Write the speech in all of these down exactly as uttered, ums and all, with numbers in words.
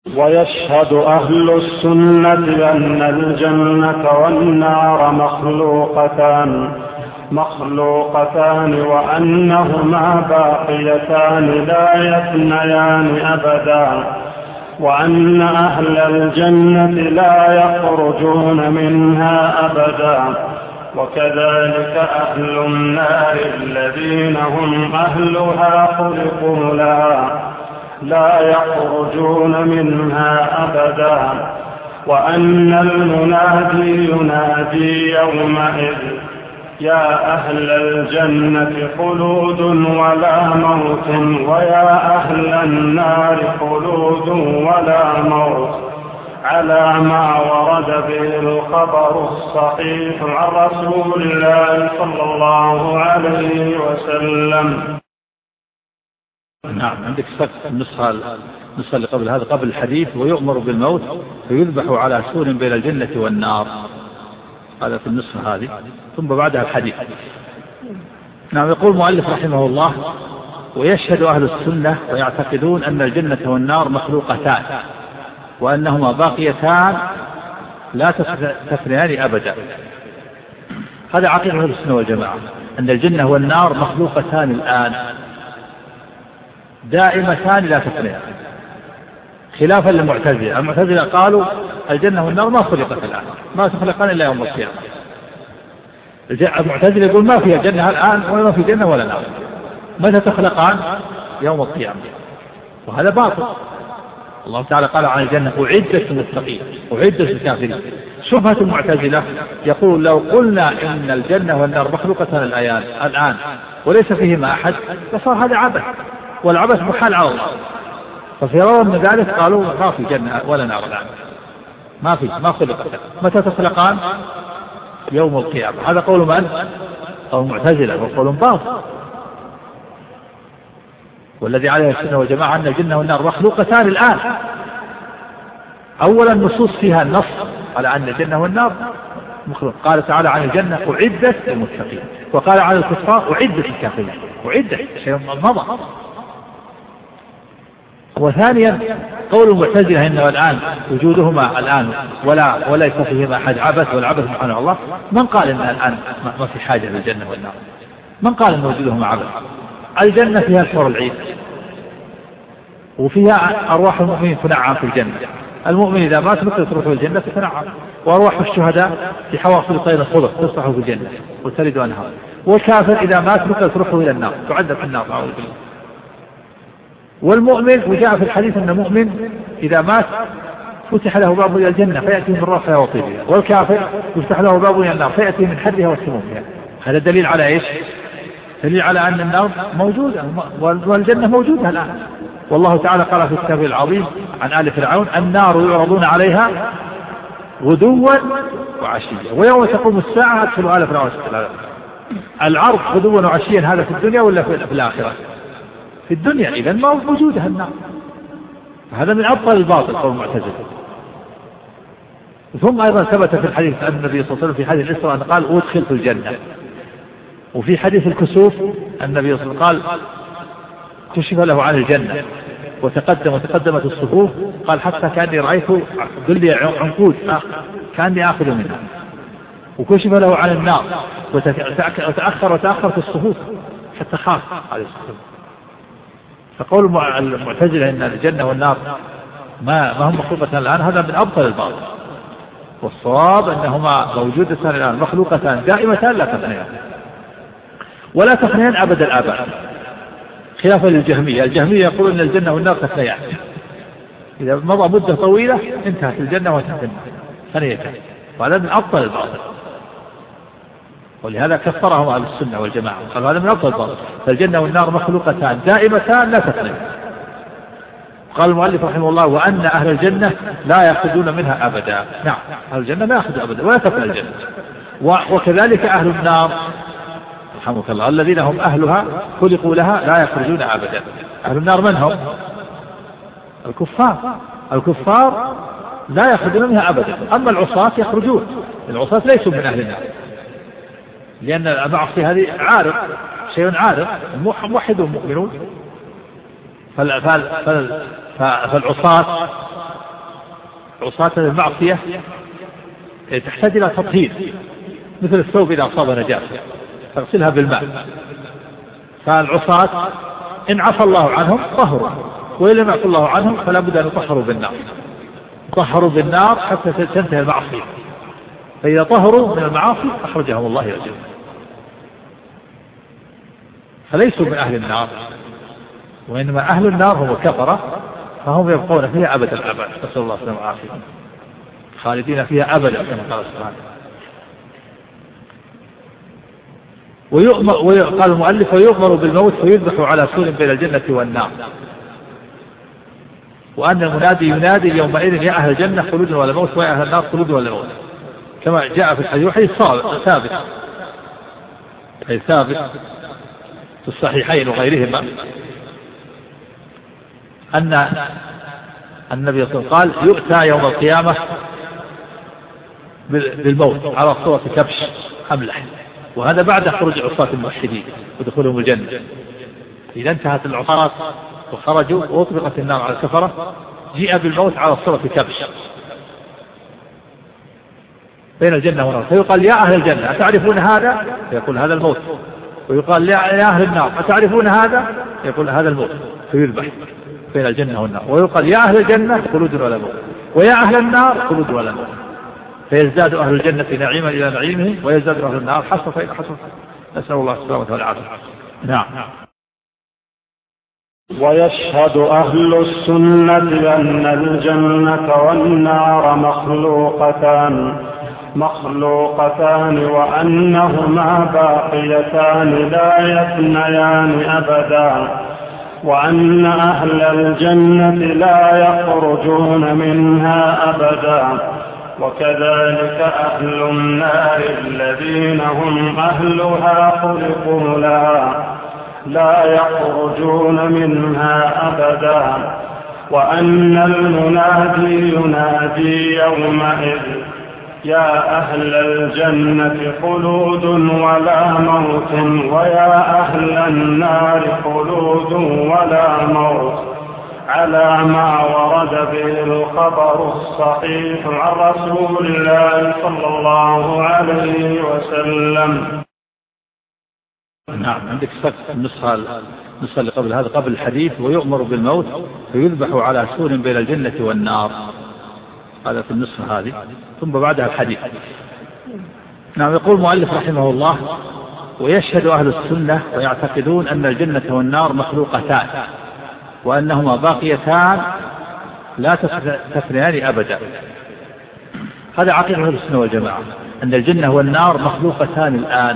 ويشهد أهل السنة أن الجنة والنار مخلوقتان مخلوقتان وأنهما باقيتان لا يفنيان أبدا، وأن أهل الجنة لا يخرجون منها أبدا، وكذلك أهل النار الذين هم أهلها خلقوا لها لا يخرجون منها أبدا، وأن المنادي ينادي يومئذ يا أهل الجنة خلود ولا موت، ويا أهل النار خلود ولا موت، على ما ورد به الخبر الصحيح عن رسول الله صلى الله عليه وسلم. نعم، عندك صك النسخة النسخة اللي قبل هذا قبل الحديث ويؤمر بالموت فيذبح على سور بين الجنة والنار، هذا في النسخة هذه، ثم بعدها الحديث. نعم، يقول المؤلف رحمه الله: ويشهد أهل السنة ويعتقدون أن الجنة والنار مخلوقتان وأنهما باقيتان لا تفنيان أبدا. هذا عقيدة أهل السنة والجماعة، أن الجنة والنار مخلوقتان الآن دائمتان لا تفنيان، خلافا للمعتزلة. المعتزلة قالوا الجنة والنار ما خلقت الآن، ما تخلقان إلا يوم القيامة. المعتزلة يقول ما فيها جنة الآن ولا في جنة ولا نار، متى تخلقان؟ يوم القيامة، وهذا باطل. الله تعالى قال عن الجنة أعدت للمتقين أعدت للكافرين. شبهة المعتزلة يقول لو قلنا إن الجنة والنار مخلوقتان الآن الآن وليس فيهما أحد فصار هذا عبث، والعبث محال على الله. ففرارا من ذلك قالوا ما في جنة ولا نار الآن، ما في ما خلقت. متى تخلقان؟ يوم القيامة. هذا قول من؟ قول المعتزلة، وقول باطل. والذي عليه السنة والجماعة أن الجنة والنار مخلوقتان الآن. أولا النصوص فيها النص على أن الجنة والنار مخلوق. قال تعالى عن الجنة أعدت للمتقين، وقال عن الكفار أعدت للكافرين. أعدت شيء مضى. وثانيا قول المعتزلة إنه الآن وجودهما الآن ولا وليس فيهما أحد عبث، والعبث سبحانه الله. من قال إن الآن ما في حاجة للجنة والنار؟ من قال إن وجودهما عبث؟ الجنة فيها الحور العين، وفيها أرواح المؤمنين تنعم في الجنة. المؤمن إذا مات ممكن تروح في الجنة تنعم، وأرواح الشهداء في حواصل طير الخضر تصبح في الجنة وتلد أنهار. والكافر إذا مات ممكن تروح إلى النار تعذب في النار. والمؤمن، وجاء في الحديث أن المؤمن إذا مات فتح له باب إلى الجنة فيأتي من روحها وطيبها، والكافر يفتح له باب إلى النار فيأتي من حرها وسمومها. هذا دليل على إيش؟ دليل على أن النار موجودة والجنة موجودة الآن. والله تعالى قال في الكتاب العظيم عن آل فرعون: النار يعرضون عليها غدوا وعشيا ويوم تقوم الساعة أدخلوا آل فرعون. العرض غدوا وعشيا هذا في الدنيا ولا في الآخرة؟ في الدنيا. إذن ما موجودة النار. هذا من أبطل الباطل قول المعتزلة. ثم أيضا ثبت في الحديث أن النبي صلى الله عليه وسلم في حديث الإسراء أن قال أدخلت الجنة. وفي حديث الكسوف النبي صلى الله عليه وسلم قال كشف له عن الجنة وتقدم وتقدمت الصفوف، قال حتى كأني رأيت ذلي عنقود كأني آخذ منها. وكشف له عن النار وتأخر وتأخرت الصفوف حتى خاف عليه الصفوف. فقول المعتزلة إن الجنة والنار ما ما هم مخلوقتان الآن هذا من أبطل الباطل، والصواب أنهما موجودتان الآن مخلوقتان دائمتان لا تفنيان ولا تفنيان أبد الآباد، خلافا للجهمية. الجهمية يقولون أن الجنة والنار تفنيان، إذا مضى مدة طويلة انتهت الجنة وانتهت ثنيتان، وهذا من أبطل الباطل. ولهذا كفرهم أهل السنة والجماعة قالوا هذا من أبطل الباطل. فالجنة والنار مخلوقتان دائمتان لا تفنيان. قال المؤلف رحمه الله: وأن أهل الجنة لا يأخذون منها أبدا. نعم، أهل الجنة لا يأخذون أبدا ولا تفنى الجنة. وكذلك أهل النار رحمك الله الذين هم أهلها خلقوا لها لا يخرجون أبدا. أهل النار من هم؟ الكفار. الكفار لا يخرجون منها أبدا. أما العصاة يخرجون. العصاة ليسوا من أهل النار، لأن المعصية هذه عارض، شيء عارض. الموحد والمؤمنون فالعصاة عصاة المعصية تحتاج إلى تطهير، مثل الثوب إذا أصاب نجاسة تغسلها بالماء. فالعصاة إن عفى الله عنهم طهروا، وإن لم يعفى الله عنهم فلا بد أن يطهروا بالنار، طهروا بالنار حتى تنتهي المعصية. فإذا طهروا من المعاصي أخرجهم الله إلى الجنة، فليسوا من أهل النار، وإنما أهل النار هم الكفرة، فهم يبقون فيها أبدا الأبد، نسأل الله السلامة والعافية، خالدين فيها أبدا كما قال سبحانه. ويؤمر وقال المؤلف ويؤمر بالموت فيذبح على سور بين الجنة والنار، وأن المنادي ينادي يومئذ يا أهل الجنة خلود ولا موت ويا أهل النار خلود ولا موت، كما جاء في الحديث وحديث ثابت أي ثابت في الصحيحين وغيرهما أن النبي صلى الله عليه وسلم قال يؤتى يوم القيامة بالموت على صورة كبش أملح، وهذا بعد خروج عصاة الموحدين ودخولهم الجنة. إذا انتهت العصاة وخرجوا وأطلقت النار على الكفرة جيء بالموت على صورة كبش بين الجنة والنار، فيقال يا أهل الجنة أتعرفون هذا؟ يقول هذا الموت. ويقال يا أهل النار أتعرفون هذا؟ يقول هذا الموت، فيذبح بين الجنة والنار. ويقال يا أهل الجنة خلود ولا موت ويا أهل النار خلود ولا موت، فيزداد أهل الجنة نعيما إلى نعيمهم ويزداد أهل النار حسرة إلى حسرة، نسأل الله السلامة والعافية. نعم. ويشهد أهل السنة أن الجنة والنار مخلوقتان مخلوقتان وأنهما باقيتان لا يفنيان أبدا، وأن أهل الجنة لا يخرجون منها أبدا، وكذلك أهل النار الذين هم أهلها خلقوا لها لا يخرجون منها أبدا، وأن المنادي ينادي يومئذ يا أهل الجنة خلود ولا موت ويا أهل النار خلود ولا موت، على ما ورد به الخبر الصحيح عن رسول الله صلى الله عليه وسلم. نعم. عندك صدق النسخة النسخة اللي قبل هذا قبل الحديث ويؤمر بالموت فيذبح على سور بين الجنة والنار، هذا في النسخة هذه، ثم بعدها الحديث. نعم. يقول المؤلف رحمه الله ويشهد أهل السنة ويعتقدون أن الجنة والنار مخلوقتان وأنهما باقيتان لا تفنيان أبدا. هذا عقيدة أهل السنة والجماعة، أن الجنة والنار مخلوقتان الآن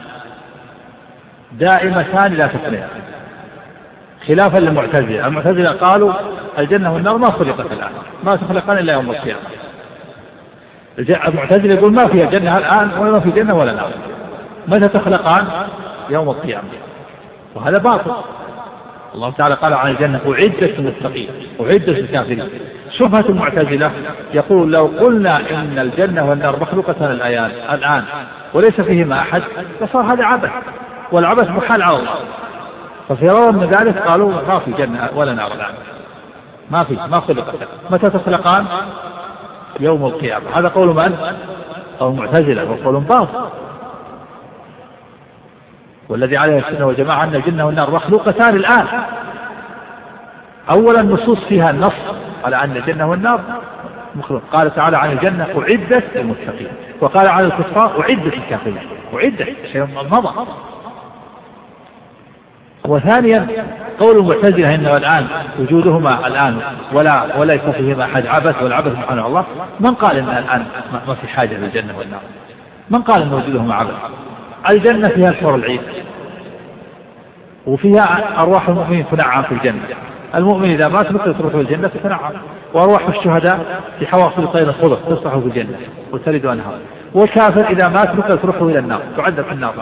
دائمتان لا تفنيان، خلافا للمعتزلة. المعتزلة قالوا الجنة والنار ما خلقت الآن، ما تخلقان إلا يوم القيامة. المعتزلة يقول ما فيها جنة الآن ولا ما في جنة ولا نار، متى تخلقان؟ يوم القيامة، وهذا باطل. الله تعالى قال عن الجنة أعدت للمتقين أعدت للكافرين. شبهة المعتزلة يقول لو قلنا إن الجنة والنار مخلوقتان الآن الآن وليس فيهما أحد فصار هذا عبث، والعبث محال على الله. ففرارا من ذلك قالوا ما في جنة ولا نار الآن، ما في ما خلقت. متى تخلقان؟ يوم القيامة. هذا قول من؟ أو المعتزلة، وقول باطل. والذي عليه السنة والجماعة أن الجنة والنار مخلوقتان الآن. أولا النصوص فيها النص على أن الجنة والنار مخلوق. قال تعالى عن الجنة أعدت للمتقين، وقال عن الكفار أعدت للكافرين، أعدت شيء مضى. وثانيا قول المعتزلة إنه الآن وجودهما الآن ولا وليس فيهما أحد عبث، والعبث سبحانه الله. من قال إن الآن ما في حاجة للجنة والنار؟ من قال إن وجودهما عبث؟ الجنة فيها الحور العين وفيها أرواح المؤمنين تنعم في الجنة. المؤمن إذا مات مثل تروح الجنة تنعم، وأرواح الشهداء في حواصل طير الخضر تصبح في الجنة وتلد أنهار. والكافر إذا مات مثل تروح إلى النار تعذب في النار.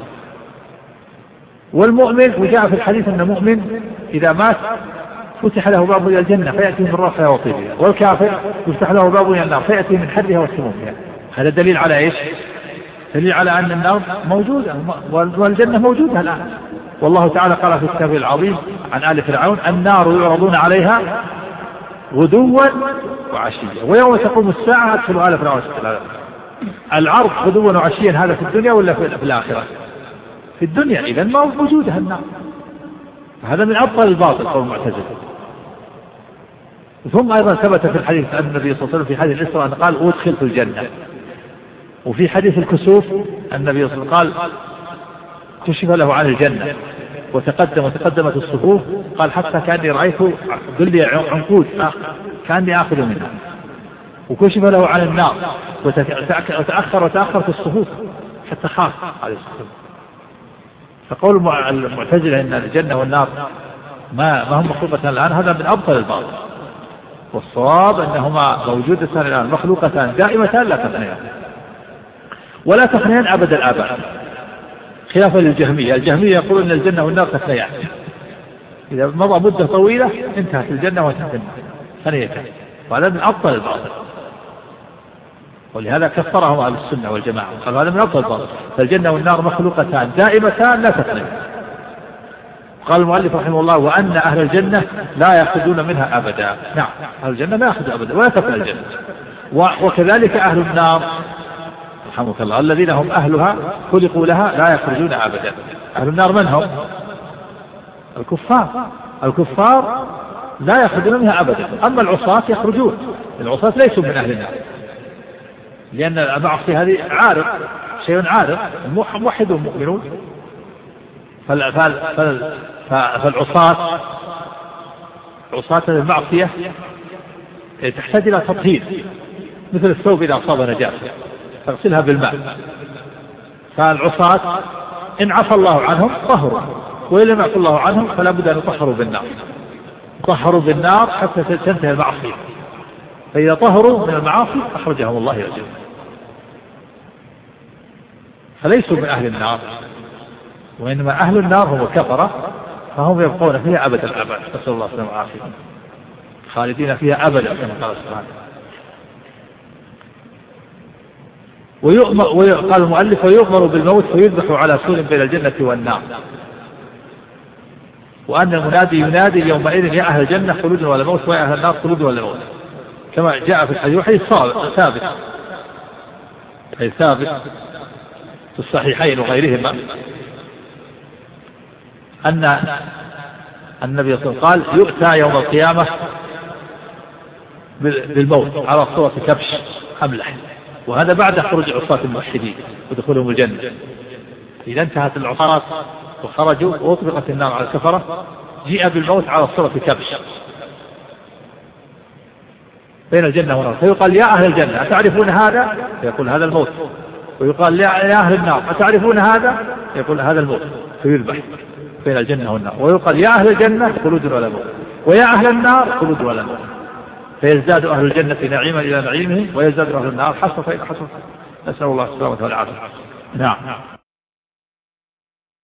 والمؤمن وجاء في الحديث أن المؤمن إذا مات فتح له باب إلى الجنة فيأتي من روحها وطيبها، والكافر يفتح له باب إلى النار فيأتي من حرها وسمومها. هذا دليل على إيش؟ دليل على أن النار موجودة والجنة موجودة الآن. والله تعالى قال في كتابه العظيم عن آل فرعون النار يعرضون عليها غدوا وعشيا ويوم تقوم الساعة أدخلوا آل فرعون. العرض غدوا وعشيا هذا في الدنيا ولا في الآخرة؟ في الدنيا، إذا ما موجودة النار. هذا من أبطل الباطل قول المعتزلة. ثم أيضا ثبت في الحديث أن النبي صلى الله عليه وسلم في حديث الإسراء قال أدخلت الجنة. وفي حديث الكسوف النبي صلى الله عليه وسلم قال كشف له عن الجنة وتقدم وتقدمت الصفوف، قال حتى كأني رأيت ذلي عنقود كأني آخذ منها. وكشف له عن النار وتأخر وتأخرت الصفوف حتى خاف عليه الصلاة. فقول المعتزلة إن الجنة والنار ما ما هم مخلوقتان الآن هذا من أبطل الباطل، والصواب أنهما موجودتان الآن مخلوقتان دائمتان لا تفنيان ولا تفنيان أبد الآباد، خلافا للجهمية. الجهمية يقول أن الجنة والنار تفنيان، إذا مضى مدة طويلة انتهت الجنة وتفنى ثنيتان، وهذا من أبطل الباطل، ولهذا كفرهم أهل السنة والجماعة قالوا هذا من أبطل الباطل. فالجنة والنار مخلوقتان دائمتان لا تفنيان. قال المؤلف رحمه الله وأن أهل الجنة لا يأخذون منها أبدا. نعم، أهل الجنة لا يأخذون أبدا ولا تفنى الجنة. وكذلك أهل النار رحمك الله الذين هم أهلها خلقوا لها لا يخرجون أبدا. أهل النار من هم؟ الكفار. الكفار لا يخرجون منها أبدا، أما العصاة يخرجون. العصاة ليسوا من أهل النار، لأن المعصية هذه عارض، شيء عارض، موحدون مؤمنون. فالعصاة عصاة المعصية تحتاج إلى تطهير، مثل الثوب إذا أصاب نجاسة تغسلها بالماء. فالعصاة إن عفى الله عنهم طهروا، وإن لم يعفى الله عنهم فلا بد أن يطهروا بالنار. طهروا بالنار حتى تنتهي المعصية، فإذا طهروا من المعاصي أخرجهم الله إلى الجنة. فليسوا من أهل النار، وإنما أهل النار هم الكفرة، فهم يبقون فيها أبد الأبد، نسأل الله السلامة والعافية، خالدين فيها أبدا كما قال سبحانه. ويؤمر قال المؤلف ويؤمر بالموت فيذبح على سور بين الجنة والنار. وأن المنادي ينادي يومئذ يا أهل الجنة خلود ولا موت ويا أهل النار خلود ولا موت، كما جاء في الحديث وحديث ثابت أي ثابت في الصحيحين وغيرهما أن النبي صلى الله عليه وسلم قال يؤتى يوم القيامة بالموت على صورة كبش أملح، وهذا بعد خروج عصاة الموحدين ودخولهم الجنة. إذا انتهت العصاة وخرجوا وأطبقت النار على الكفرة جيء بالموت على صورة كبش بين الجنة والنار، فيقال يا أهل الجنة أتعرفون هذا؟ يقول هذا الموت. ويقال يا أهل النار أتعرفون هذا؟ يقول هذا الموت، فيذبح بين الجنة والنار. ويقال يا أهل الجنة خلود ولا موت ويا أهل النار خلود ولا موت، فيزداد أهل الجنة نعيما إلى نعيمهم ويزداد أهل النار حسرة إلى حسرة، نسأل الله السلامة والعافية. نعم.